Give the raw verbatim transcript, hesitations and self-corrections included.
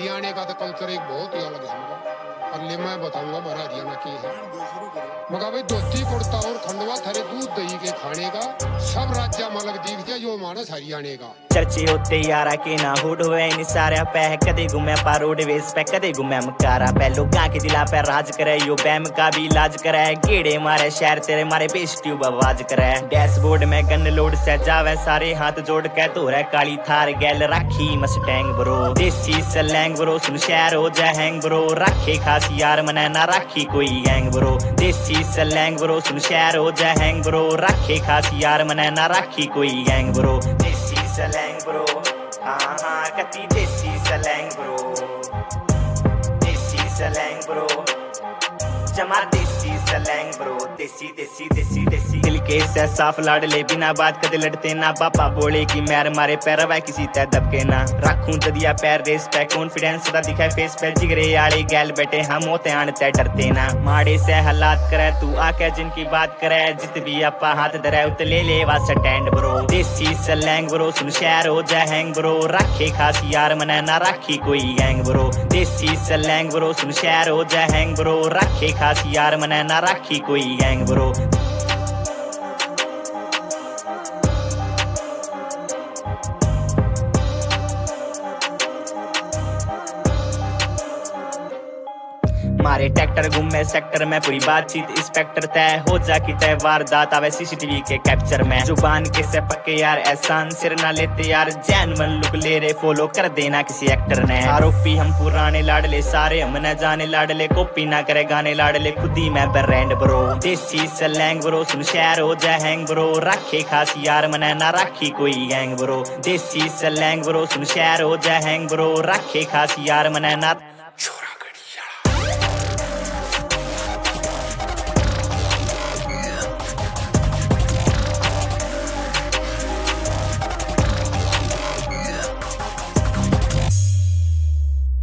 हरियाणा का तो कल्चर एक बहुत ही अलग है हमका। और ले मैं बताऊंगा मेरा हरियाणा की है मगर भाई धोती कुर्ता और खंडवा थारे दूध दही के खाने का सब राज्य अलग दीख जाए जो मानस हरियाणा का चर्चे होते यारा के ना हुड हुए इन सारे पे कदे घूमे पा रोडवेज पे कदे घूमे मकारा पे लोगा के दिला पे राज करे यो बैम का भी इलाज करे गेड़े मारे शहर तेरे मारे बेस ट्यूब आवाज करे डैशबोर्ड में गन लोड से जावे सारे हाथ जोड़ के तो रे काली थार गैल राखी मस्टैंग ब्रो देसी सलैंग ब्रो सुन शहर हो जाए हैंग ब्रो राखे खास यार मने ना राखी कोई गैंग ब्रो देसी सलैंग ब्रो सुन शहर हो जाए हैंग ब्रो राखे खास यार मने ना राखी कोई गैंग ब्रो देसी सलैंग ब्रो हाँ हाँ कती देसी सलैंग ब्रो देसी सलैंग ब्रो जमा देसी सलैंग ब्रो देसी देसी देसी देसी दिल के से साफ लाडले बिना बात कदे लड़ते ना पापा बोले की मैर मारे पैर वह किसी तय दबके ना रखूं ददिया पैर रेस पे कॉन्फिडेंस सदा दिखाए फेस पे जिगरे आले गैल बैठे हम होते आन तय डरते ना माड़े से हालात करे तू आके जिनकी बात करे जित भी आपा हाथ धरे उत ले ले वा स्टैंड ब्रो देसी सलैंग ब्रो सुन शहर हो जाए हैंग ब्रो राखे खास यार मने ना राखी कोई गैंग ब्रो देसी सलैंग ब्रो सुन शहर हो जाए हैंग ब्रो राखे खास यार मने ना राखी कोई गैंग ब्रो मारे ट्रैक्टर घूमे सेक्टर में पूरी बातचीत इंस्पेक्टर तय हो जा की तय वारदात आवे सीसीटीवी के कैप्चर में जुबान के से पक्के यार एहसान सिर ना लेते यार जैनवन लुक ले रे फॉलो कर देना किसी एक्टर ने आरोपी हम पुराने लाडले सारे हम न जाने लाडले कॉपी ना करे गाने लाडले खुद ही मैं ब्रांड ब्रो देसी सलैंग ब्रो सुन शहर हो जाए हैंग ब्रो राखे खास यार मने ना राखी कोई गैंग ब्रो देसी सलैंग ब्रो सुन शहर हो जाए हैंग ब्रो राखे खास यार मने ना